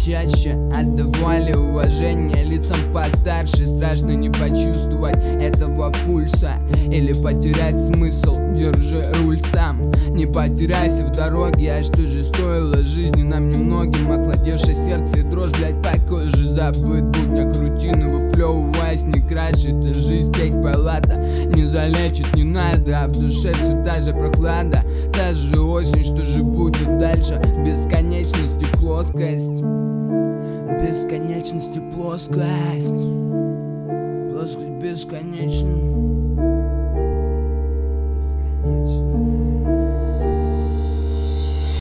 чаще отдавали уважение лицам постарше. Страшно не почувствовать этого пульса или потерять смысл. Держи руль сам, не потеряйся в дороге. А что же стоило жизни нам немногим? Охладевшее сердце и дрожь, блять, по коже. Забыт будняк рутины, выплевываясь, не крашит. И жизнь кейк-палата не залечит, не надо. А в душе все та же прохлада, та же осень. Что же будет дальше? Бесконечность и плоскость. Бесконечность и плоскость. Плоскость бесконечна.